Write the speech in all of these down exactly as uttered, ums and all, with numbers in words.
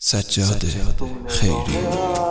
سجاد خیری.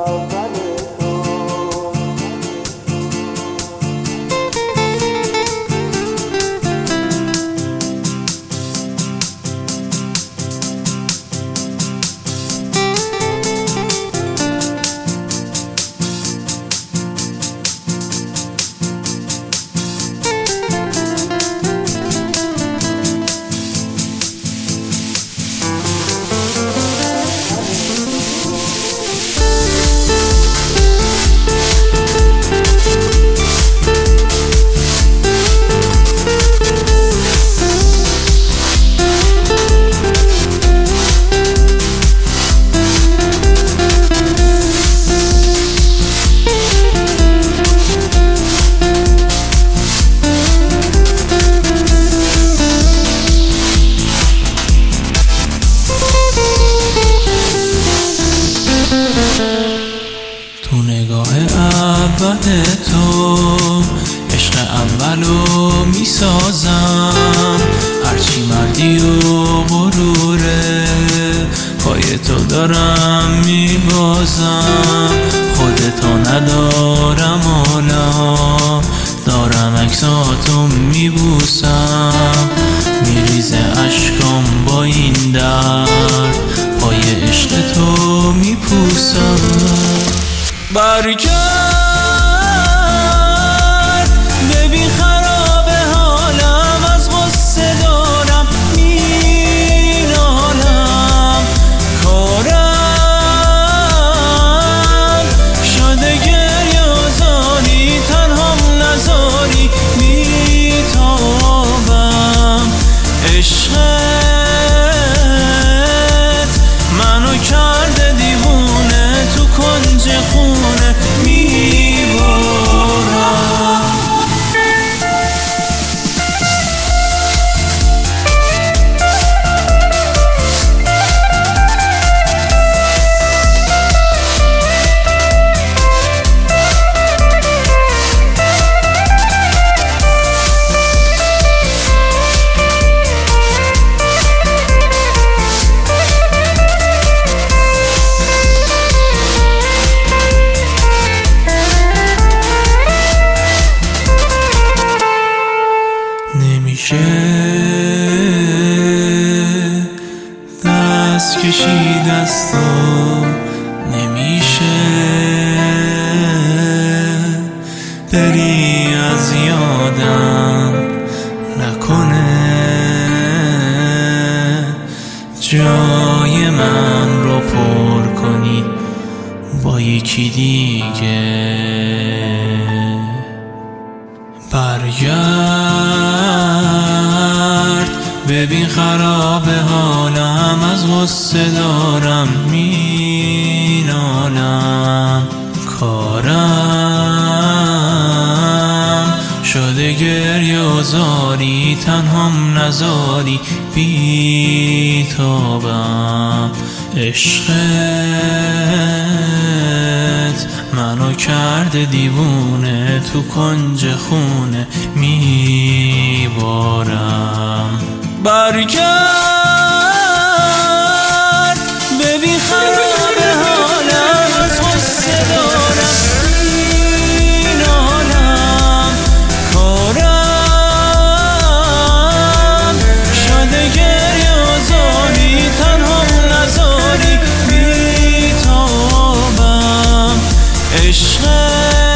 تو نگاه اول تو عشق اولو میسازم، هرچی مردی و غروره پای تو دارم میبازم. خودتو ندارم حالا دارم عکساتو میبوسم، میریزه اشکام با این درد پای عشق تو میپوسم. برگرد ببین خراب حالم، از غصه دارم مینالم، کارم شده گریه آزاری، تنهام نذاری میتابم. عشقت منو کرده دیوونه، تو کنج خونه میبارم. نمیشه دست کشید از تو، نمیشه بری از یادم، نکنه جای من رو پر کنی با یکی دیگه. برگرد ببین خراب حالم، از غصه دارم مینالم، کارم شده گریه آزاری، تنهام نذاری بیتابم. عشقت منو کرده دیوونه، تو کنج خونه میبارم. برگرد ببین خراب حالم، از غصه دارم مینالم، کارم شده گریه آزاری، تنهام نذاری بیتابم. عشق